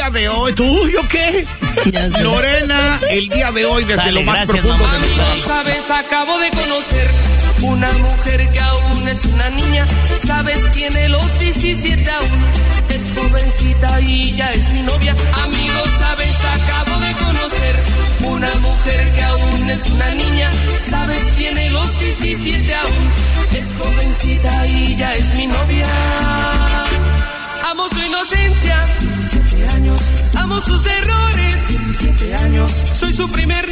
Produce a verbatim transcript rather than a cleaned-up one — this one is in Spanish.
de hoy, ¿tuyo qué? Lorena, el día de hoy desde Dale, lo más gracias, profundo mamá. de mi Amigo, sabes, acabo de conocer una mujer que aún es una niña. Sabes, tiene los diecisiete aún. Es jovencita y ya es mi novia. Amigo, sabes, acabo de conocer una mujer que aún es una niña. Sabes, tiene los diecisiete aún. Es jovencita y ya es mi novia. Amo su inocencia, diecisiete años. Amo sus errores, diecisiete años. Soy su primer